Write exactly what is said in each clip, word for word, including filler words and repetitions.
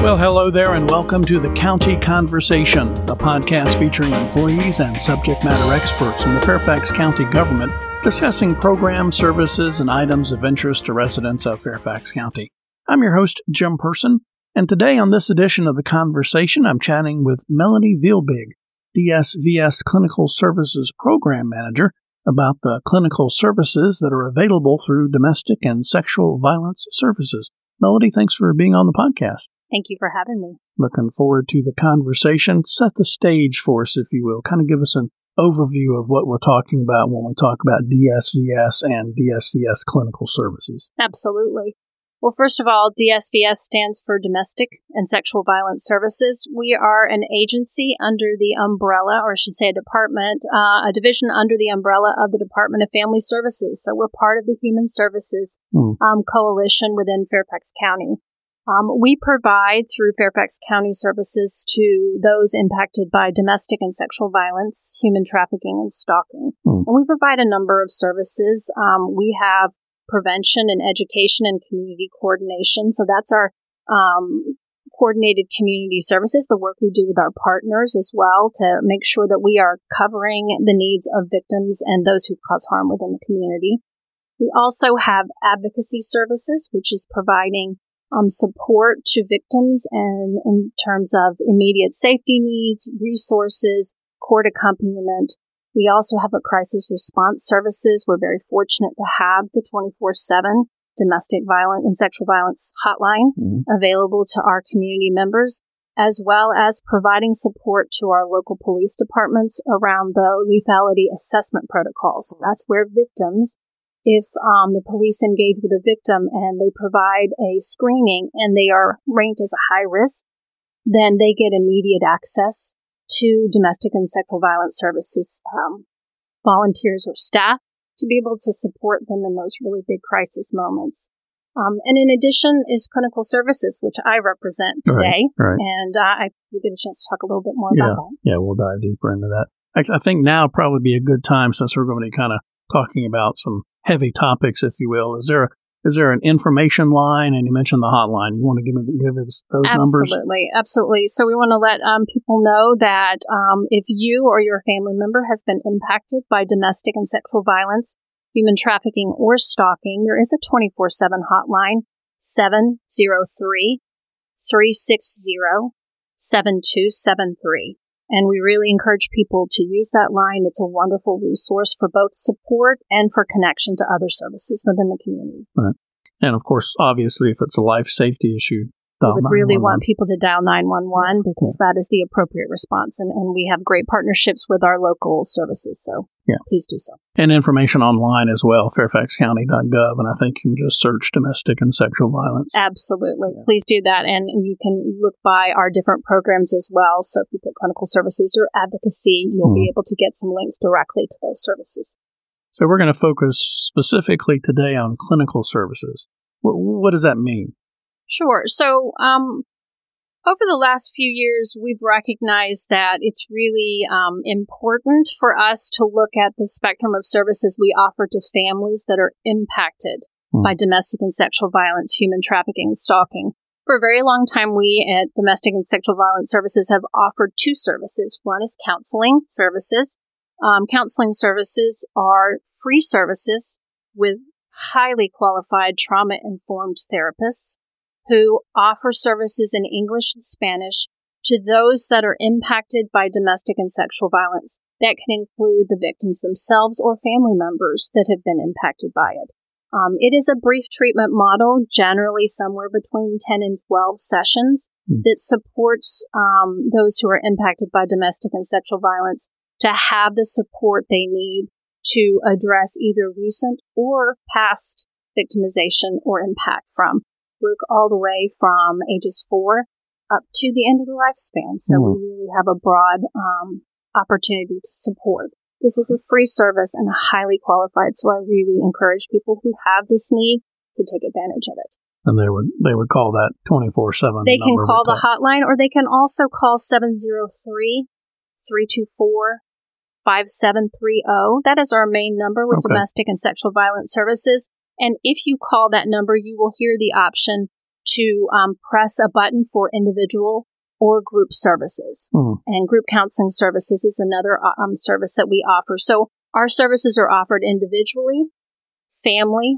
Well, hello there, and welcome to the County Conversation, a podcast featuring employees and subject matter experts from the Fairfax County government discussing programs, services, and items of interest to residents of Fairfax County. I'm your host, Jim Person, and today on this edition of the Conversation, I'm chatting with Melanie Vielbig, D S V S Clinical Services Program Manager, about the clinical services that are available through domestic and sexual violence services. Melanie, thanks for being on the podcast. Thank you for having me. Looking forward to the conversation. Set the stage for us, if you will. Kind of give us an overview of what we're talking about when we talk about D S V S and D S V S clinical services. Absolutely. Well, first of all, D S V S stands for Domestic and Sexual Violence Services. We are an agency under the umbrella, or I should say a department, uh, a division under the umbrella of the Department of Family Services. So we're part of the Human Services mm. um, Coalition within Fairfax County. Um, we provide through Fairfax County services to those impacted by domestic and sexual violence, human trafficking, and stalking. Mm. And we provide a number of services. Um, we have prevention and education and community coordination. So that's our um, coordinated community services, the work we do with our partners as well to make sure that we are covering the needs of victims and those who cause harm within the community. We also have advocacy services, which is providing Um, support to victims and in terms of immediate safety needs, resources, court accompaniment. We also have a crisis response services. We're very fortunate to have the twenty-four seven domestic violence and sexual violence hotline mm-hmm. available to our community members, as well as providing support to our local police departments around the lethality assessment protocols. So that's where victims If um, the police engage with a victim and they provide a screening and they are ranked as a high risk, then they get immediate access to domestic and sexual violence services um, volunteers or staff to be able to support them in those really big crisis moments. Um, and in addition is clinical services, which I represent today. Right, right. And uh, I will get a chance to talk a little bit more yeah, about that. Yeah, we'll dive deeper into that. I, I think now probably be a good time, since we're going to be kind of talking about some heavy topics, if you will. Is there a, is there an information line? And you mentioned the hotline. You want to give it, give us those absolutely, numbers? Absolutely, absolutely. So we want to let um, people know that um, if you or your family member has been impacted by domestic and sexual violence, human trafficking, or stalking, there is a twenty-four seven hotline, seven zero three, three six zero, seven two seven three. And we really encourage people to use that line. It's a wonderful resource for both support and for connection to other services within the community. Right. And of course, obviously, if it's a life safety issue, we would really want people to dial nine one one because yeah. that is the appropriate response. And, and we have great partnerships with our local services. So yeah. please do so. And information online as well, fairfax county dot gov. And I think you can just search domestic and sexual violence. Absolutely. Yeah. Please do that. And, and you can look by our different programs as well. So if you put clinical services or advocacy, you'll mm. be able to get some links directly to those services. So we're going to focus specifically today on clinical services. What, what does that mean? Sure. So um, over the last few years, we've recognized that it's really um, important for us to look at the spectrum of services we offer to families that are impacted mm. by domestic and sexual violence, human trafficking, and stalking. For a very long time, we at Domestic and Sexual Violence Services have offered two services. One is counseling services. Um, counseling services are free services with highly qualified trauma-informed therapists who offer services in English and Spanish to those that are impacted by domestic and sexual violence. That can include the victims themselves or family members that have been impacted by it. Um, it is a brief treatment model, generally somewhere between ten and twelve sessions, mm. that supports um, those who are impacted by domestic and sexual violence to have the support they need to address either recent or past victimization or impact from work all the way from ages four up to the end of the lifespan. So mm. we really have a broad um, opportunity to support. This is a free service and highly qualified, so I really encourage people who have this need to take advantage of it. And they would they would call that twenty-four seven. They can call the hotline, or they can also call seven zero three, three two four, five seven three zero. That is our main number with okay. Domestic and Sexual Violence Services. And if you call that number, you will hear the option to um, press a button for individual or group services. Mm. And group counseling services is another um, service that we offer. So our services are offered individually, family,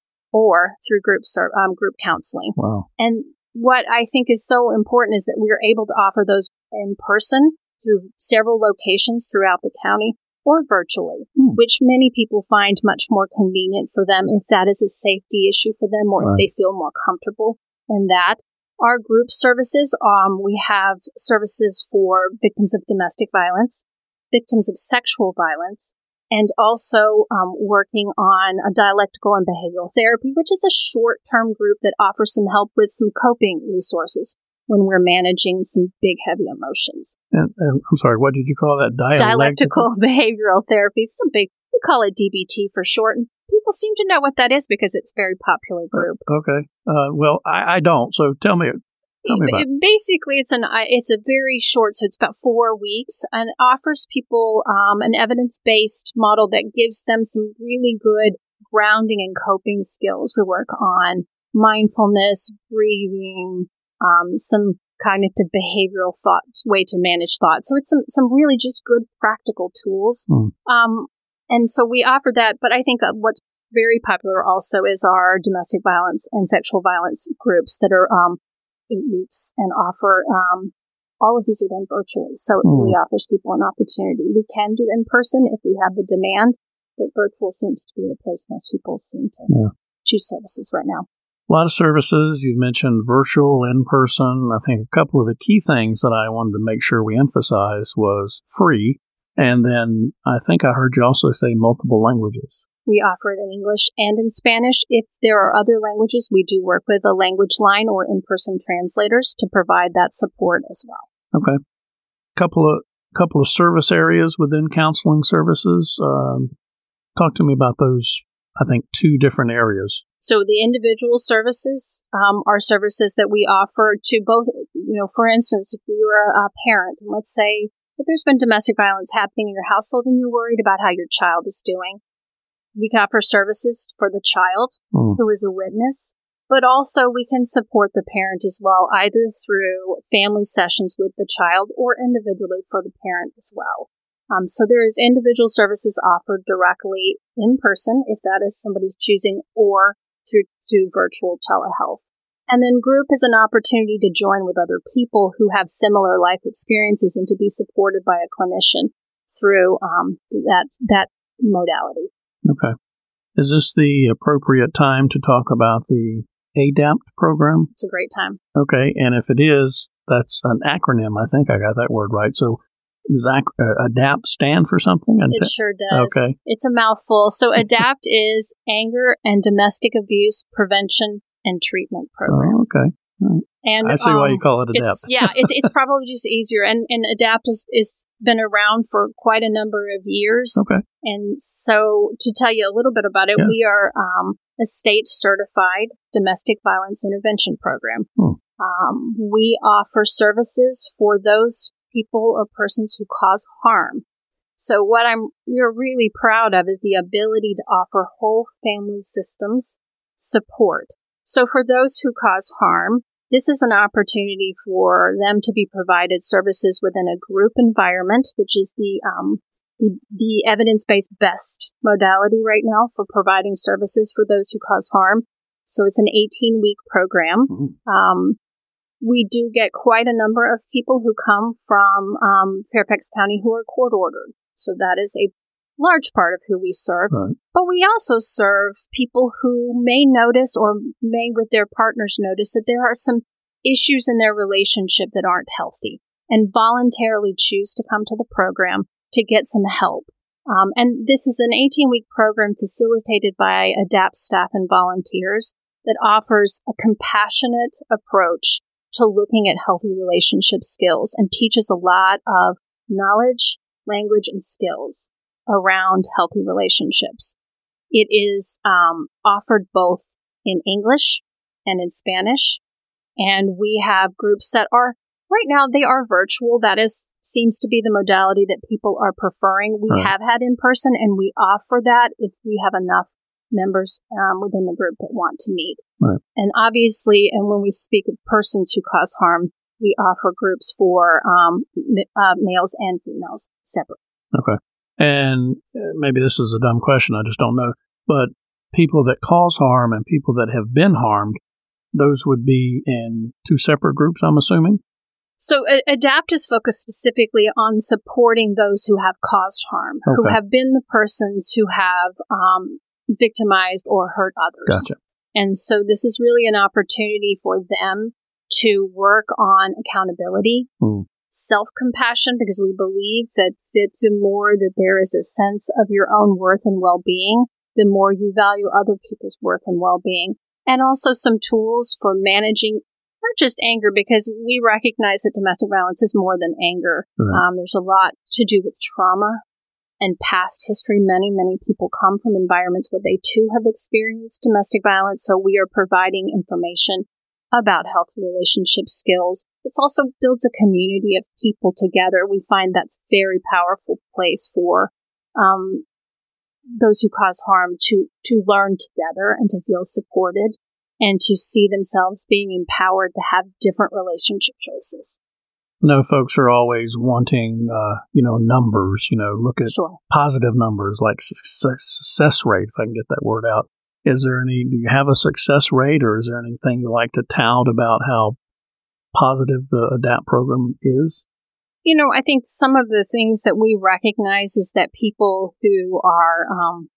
or through group ser- um, group counseling. Wow. And what I think is so important is that we are able to offer those in person through several locations throughout the county or virtually, mm. which many people find much more convenient for them if that is a safety issue for them or right. if they feel more comfortable in that. Our group services, um, we have services for victims of domestic violence, victims of sexual violence, and also um, working on a dialectical and behavioral therapy, which is a short-term group that offers some help with some coping resources when we're managing some big, heavy emotions. And, and I'm sorry, what did you call that? Dialectical, dialectical behavioral therapy. It's a big, we call it D B T for short. And people seem to know what that is because it's a very popular group. Okay. Uh, well, I, I don't. So tell me, tell me about it. Basically, it's an it's a very short, so it's about four weeks, and it offers people um, an evidence-based model that gives them some really good grounding and coping skills. We work on mindfulness, breathing, um, some cognitive behavioral thoughts, way to manage thoughts. So it's some, some really just good practical tools. Mm. Um, and so we offer that, but I think uh, what's very popular also is our domestic violence and sexual violence groups that are um, eight weeks and offer, um, all of these are done virtually. So it mm. really offers people an opportunity. We can do in person if we have the demand, but virtual seems to be the place most people seem to yeah. choose services right now. A lot of services. You mentioned virtual, in-person. I think a couple of the key things that I wanted to make sure we emphasize was free. And then I think I heard you also say multiple languages. We offer it in English and in Spanish. If there are other languages, we do work with a language line or in-person translators to provide that support as well. Okay. Couple of couple of service areas within counseling services. Um, talk to me about those, I think, two different areas. So the individual services um, are services that we offer to both, you know, for instance, if you're a parent, and let's say if there's been domestic violence happening in your household and you're worried about how your child is doing, we can offer services for the child mm. who is a witness, but also we can support the parent as well, either through family sessions with the child or individually for the parent as well. Um, so there is individual services offered directly in person, if that is somebody's choosing, or through, through virtual telehealth. And then group is an opportunity to join with other people who have similar life experiences and to be supported by a clinician through um, that that modality. Okay. Is this the appropriate time to talk about the ADAPT program? It's a great time. Okay. And if it is, that's an acronym. I think I got that word right. So does ac- uh, ADAPT stand for something? It t- sure does. Okay. It's a mouthful. So ADAPT is Anger and Domestic Abuse Prevention and Treatment Program. Oh, okay. Right. And I see um, why you call it ADAPT. It's, yeah, it's it's probably just easier. And and ADAPT is is been around for quite a number of years. Okay. And so to tell you a little bit about it, yes. we are um, a state certified domestic violence intervention program. Hmm. Um, we offer services for those people or persons who cause harm. So what I'm we're really proud of is the ability to offer whole family systems support. So for those who cause harm, this is an opportunity for them to be provided services within a group environment, which is the um, the, the evidence-based best modality right now for providing services for those who cause harm. So it's an eighteen-week program. Mm-hmm. Um, we do get quite a number of people who come from um, Fairfax County who are court-ordered. So that is a large part of who we serve. Right. But we also serve people who may notice or may with their partners notice that there are some issues in their relationship that aren't healthy and voluntarily choose to come to the program to get some help. Um, and this is an eighteen-week program facilitated by ADAPT staff and volunteers that offers a compassionate approach to looking at healthy relationship skills and teaches a lot of knowledge, language, and skills around healthy relationships. It is um, offered both in English and in Spanish, and we have groups that are, right now, they are virtual. That is seems to be the modality that people are preferring. We right. have had in person, and we offer that if we have enough members um, within the group that want to meet. Right. And obviously, and when we speak of persons who cause harm, we offer groups for um, uh, males and females separate. Okay. And maybe this is a dumb question, I just don't know, but people that cause harm and people that have been harmed, those would be in two separate groups, I'm assuming? So uh, ADAPT is focused specifically on supporting those who have caused harm, okay. who have been the persons who have um, victimized or hurt others. Gotcha. And so this is really an opportunity for them to work on accountability, mm. self-compassion, because we believe that, that the more that there is a sense of your own worth and well-being, the more you value other people's worth and well-being. And also some tools for managing not just anger, because we recognize that domestic violence is more than anger. Right. Um, there's a lot to do with trauma and past history. Many, many people come from environments where they too have experienced domestic violence. So we are providing information about healthy relationship skills. It also builds a community of people together. We find that's a very powerful place for um, those who cause harm to, to learn together and to feel supported and to see themselves being empowered to have different relationship choices. No, folks are always wanting, uh, you know, numbers, you know, look at sure. positive numbers like success, success rate, if I can get that word out. Is there any, do you have a success rate, or is there anything you like to tout about how positive the ADAPT program is? You know, I think some of the things that we recognize is that people who are um,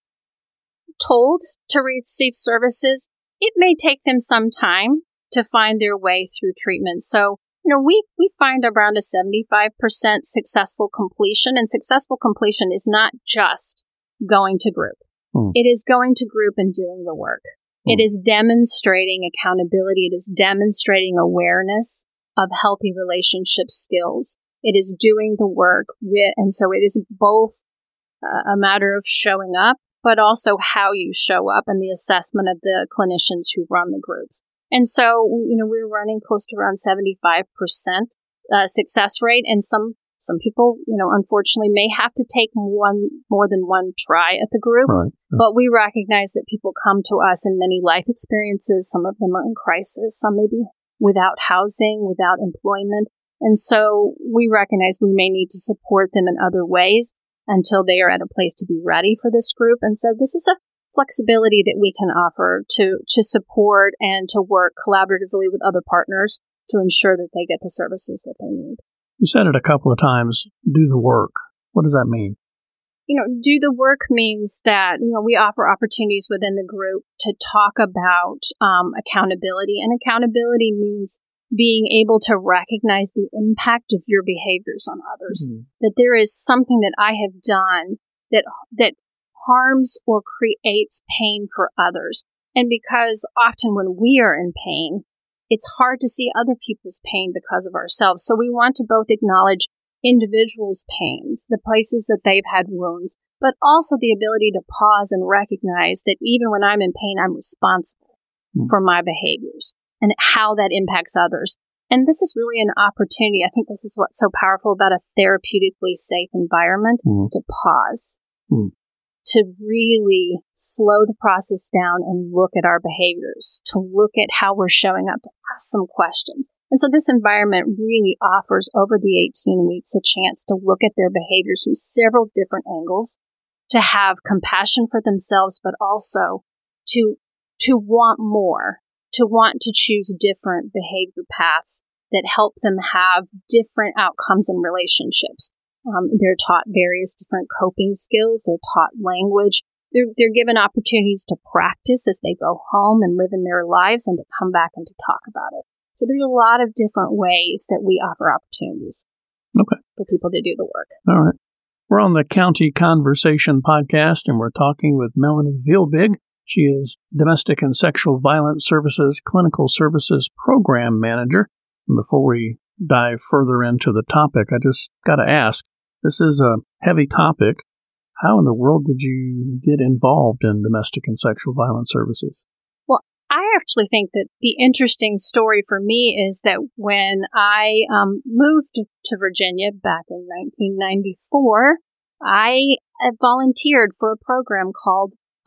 told to receive services, it may take them some time to find their way through treatment. So, you know, we, we find around a seventy-five percent successful completion, and successful completion is not just going to group. Hmm. It is going to group and doing the work. Hmm. It is demonstrating accountability. It is demonstrating awareness of healthy relationship skills. It is doing the work with, and so it is both uh, a matter of showing up, but also how you show up and the assessment of the clinicians who run the groups. And so, you know, we're running close to around seventy-five percent uh, success rate, and some Some people, you know, unfortunately may have to take one more than one try at the group, right. But we recognize that people come to us in many life experiences. Some of them are in crisis, some may be without housing, without employment. And so we recognize we may need to support them in other ways until they are at a place to be ready for this group. And so this is a flexibility that we can offer to, to support and to work collaboratively with other partners to ensure that they get the services that they need. You said it a couple of times, do the work. What does that mean? You know, do the work means that, you know, we offer opportunities within the group to talk about um, accountability. And accountability means being able to recognize the impact of your behaviors on others. Mm-hmm. That there is something that I have done that that harms or creates pain for others. And because often when we are in pain, it's hard to see other people's pain because of ourselves. So we want to both acknowledge individuals' pains, the places that they've had wounds, but also the ability to pause and recognize that even when I'm in pain, I'm responsible mm-hmm. for my behaviors and how that impacts others. And this is really an opportunity. I think this is what's so powerful about a therapeutically safe environment, mm-hmm. to pause, mm-hmm. to really slow the process down and look at our behaviors, to look at how we're showing up, to ask some questions. And so this environment really offers over the eighteen weeks a chance to look at their behaviors from several different angles, to have compassion for themselves, but also to, to want more, to want to choose different behavior paths that help them have different outcomes in relationships. Um, they're taught various different coping skills. They're taught language. They're, they're given opportunities to practice as they go home and live in their lives, and to come back and to talk about it. So there's a lot of different ways that we offer opportunities okay. for people to do the work. All right. We're on the County Conversation podcast, and we're talking with Melanie Vielbig. She is Domestic and Sexual Violence Services Clinical Services Program Manager. And before we dive further into the topic, I just got to ask, this is a heavy topic. How in the world did you get involved in domestic and sexual violence services? Well, I actually think that the interesting story for me is that when I um, moved to Virginia back in nineteen ninety-four, I volunteered for a program called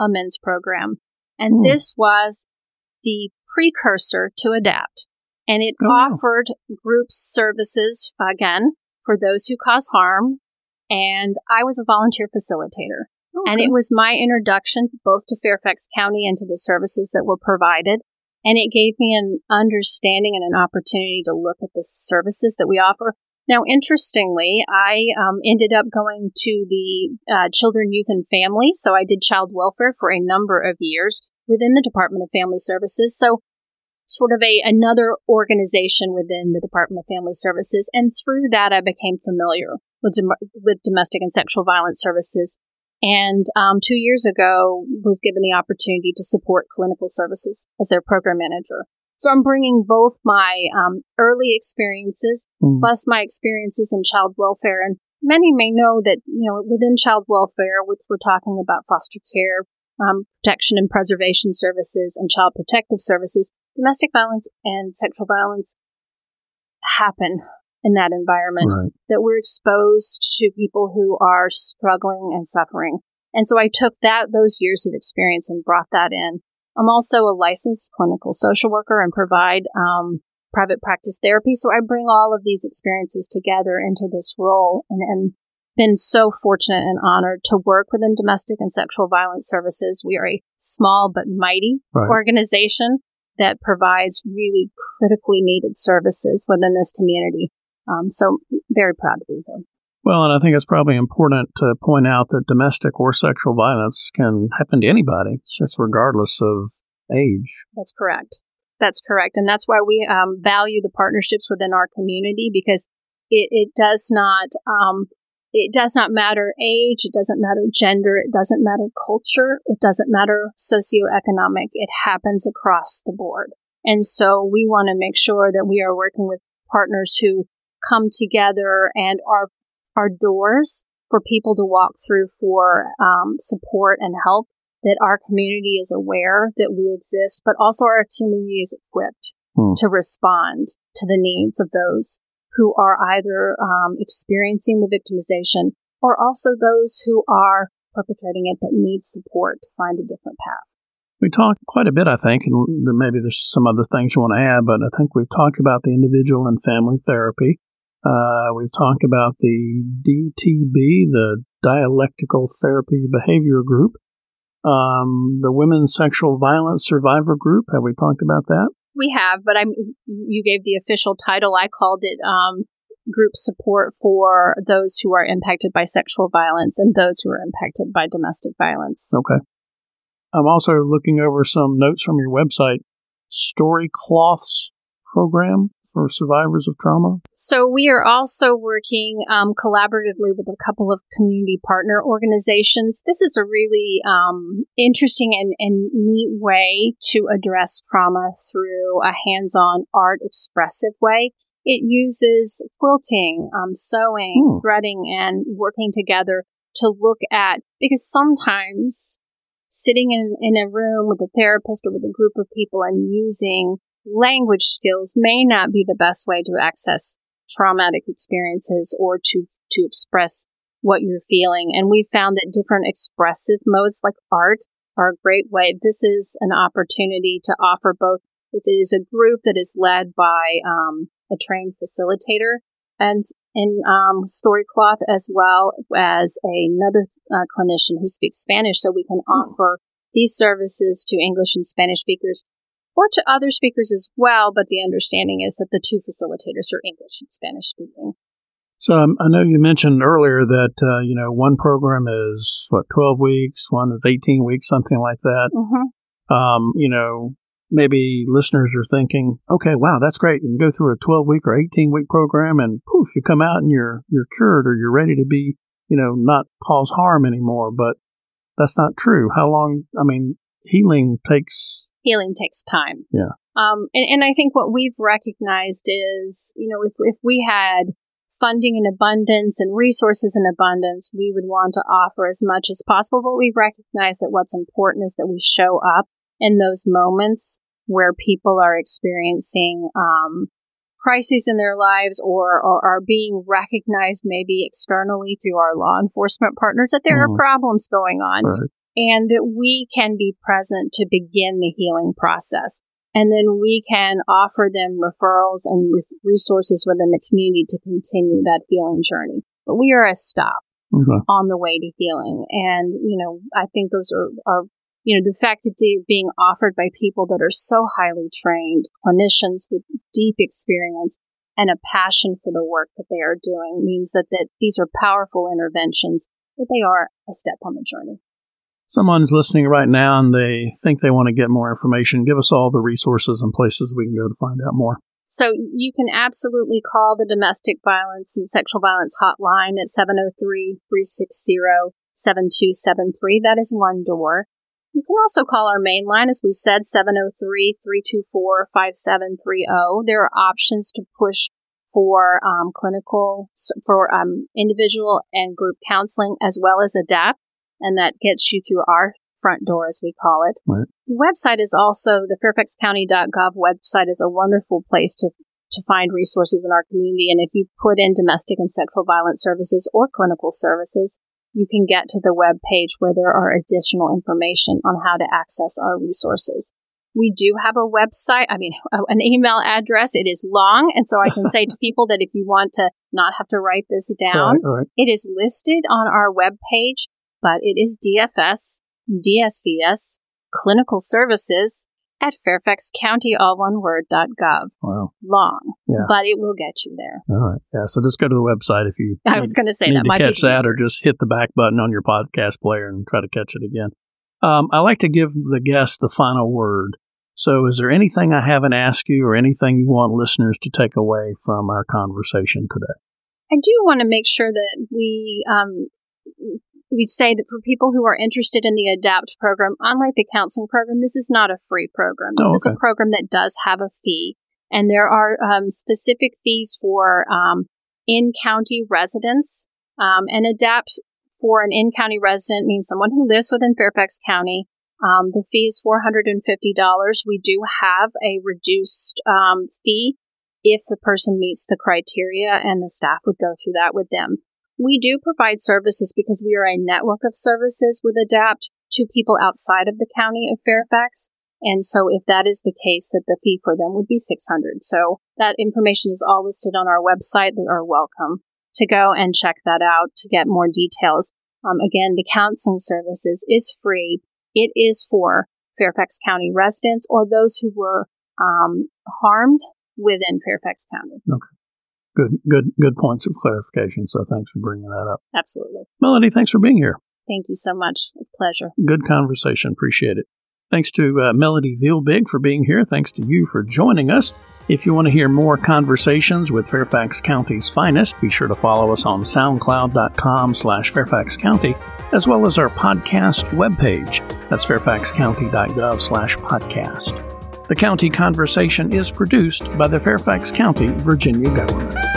a men's program. And mm. this was the precursor to ADAPT. And it oh. offered group services, again, for those who cause harm. And I was a volunteer facilitator. Okay. And it was my introduction both to Fairfax County and to the services that were provided. And it gave me an understanding and an opportunity to look at the services that we offer. Now, interestingly, I um, ended up going to the uh, Children, Youth, and Family. So I did child welfare for a number of years within the Department of Family Services. So sort of a another organization within the Department of Family Services. And through that, I became familiar with, dom- with domestic and sexual violence services. And um, two years ago, was given the opportunity to support clinical services as their program manager. So I'm bringing both my um, early experiences mm. plus my experiences in child welfare. And many may know that, you know, within child welfare, which we're talking about foster care, um, protection and preservation services, and child protective services, domestic violence and sexual violence happen in that environment, right. that we're exposed to people who are struggling and suffering. And so I took that those years of experience and brought that in. I'm also a licensed clinical social worker and provide um, private practice therapy. So I bring all of these experiences together into this role, and, and been so fortunate and honored to work within domestic and sexual violence services. We are a small but mighty right. organization that provides really critically needed services within this community. Um, so very proud to be here. Well, and I think it's probably important to point out that domestic or sexual violence can happen to anybody, just regardless of age. That's correct. That's correct. And that's why we um, value the partnerships within our community, because it, it does not um, it does not matter age, it doesn't matter gender, it doesn't matter culture, it doesn't matter socioeconomic. It happens across the board. And so we want to make sure that we are working with partners who come together and are are doors for people to walk through for um, support and help, that our community is aware that we exist, but also our community is equipped hmm. to respond to the needs of those who are either um, experiencing the victimization or also those who are perpetrating it that need support to find a different path. We talked quite a bit, I think, and maybe there's some other things you want to add, but I think we've talked about the individual and family therapy. Uh, we've talked about the D T B, the Dialectical Therapy Behavior Group, um, the Women's Sexual Violence Survivor Group. Have we talked about that? We have, but I'm, you gave the official title. I called it um, Group Support for those who are impacted by sexual violence and those who are impacted by domestic violence. Okay. I'm also looking over some notes from your website, Story Cloths program for survivors of trauma? So we are also working um, collaboratively with a couple of community partner organizations. This is a really um, interesting and, and neat way to address trauma through a hands-on art expressive way. It uses quilting, um, sewing, hmm. threading, and working together to look at, because sometimes sitting in, in a room with a therapist or with a group of people and using language skills may not be the best way to access traumatic experiences or to, to express what you're feeling. And we found that different expressive modes like art are a great way. This is an opportunity to offer both. It is a group that is led by um, a trained facilitator and in um, Storycloth, as well as another uh, clinician who speaks Spanish, so we can offer these services to English and Spanish speakers or to other speakers as well, but the understanding is that the two facilitators are English and Spanish speaking. So um, I know you mentioned earlier that, uh, you know, one program is, what, twelve weeks, one is eighteen weeks, something like that. Mm-hmm. Um, you know, maybe listeners are thinking, okay, wow, that's great. You can go through a twelve-week or eighteen-week program and poof, you come out and you're you're cured or you're ready to be, you know, not cause harm anymore. But that's not true. How long, I mean, healing takes... Healing takes time. Yeah. Um, and, and I think what we've recognized is, you know, if if we had funding in abundance and resources in abundance, we would want to offer as much as possible. But we've recognized that what's important is that we show up in those moments where people are experiencing um, crises in their lives or, or are being recognized maybe externally through our law enforcement partners that there mm-hmm. are problems going on. Right. and that we can be present to begin the healing process. And then we can offer them referrals and re- resources within the community to continue that healing journey. But we are a stop okay. on the way to healing. And, you know, I think those are, are, you know, the fact that they're being offered by people that are so highly trained, clinicians with deep experience and a passion for the work that they are doing means that, that these are powerful interventions, but they are a step on the journey. Someone's listening right now and they think they want to get more information. Give us all the resources and places we can go to find out more. So you can absolutely call the Domestic Violence and Sexual Violence Hotline at seven oh three, three six zero, seven two seven three. That is one door. You can also call our main line, as we said, seven oh three, three two four, five seven three zero. There are options to push for um, clinical, for um, individual and group counseling, as well as ADAPT. And that gets you through our front door, as we call it. Right. The website is also, the fairfax county dot gov website is a wonderful place to, to find resources in our community. And if you put in domestic and sexual violence services or clinical services, you can get to the web page where there are additional information on how to access our resources. We do have a website, I mean, an email address. It is long, and so I can say to people that if you want to not have to write this down, right, right. It is listed on our web page. But it is D F S, D S V S, Clinical Services at fairfax county, all one word, dot gov. Wow. Long, yeah. But it will get you there. All right. Yeah, so just go to the website if you I was going to say need that to might catch be that, or just hit the back button on your podcast player and try to catch it again. Um, I like to give the guest the final word. So is there anything I haven't asked you or anything you want listeners to take away from our conversation today? I do want to make sure that we... Um, We'd say that for people who are interested in the ADAPT program, unlike the counseling program, this is not a free program. This oh, okay. is a program that does have a fee. And there are um, specific fees for um, in-county residents. Um, and ADAPT for an in-county resident means someone who lives within Fairfax County. Um, the fee is four hundred fifty dollars. We do have a reduced um, fee if the person meets the criteria, and the staff would go through that with them. We do provide services because we are a network of services with ADAPT to people outside of the county of Fairfax. And so if that is the case, that the fee for them would be six hundred dollars. So that information is all listed on our website. They are welcome to go and check that out to get more details. Um, again, the counseling services is free. It is for Fairfax County residents or those who were um, harmed within Fairfax County. Okay. Good, good, good points of clarification. So thanks for bringing that up. Absolutely. Melody, thanks for being here. Thank you so much. It's a pleasure. Good conversation. Appreciate it. Thanks to uh, Melody Vielbig for being here. Thanks to you for joining us. If you want to hear more conversations with Fairfax County's finest, be sure to follow us on soundcloud.com slash Fairfax County, as well as our podcast webpage. That's fairfaxcounty.gov slash podcast. The County Conversation is produced by the Fairfax County, Virginia government.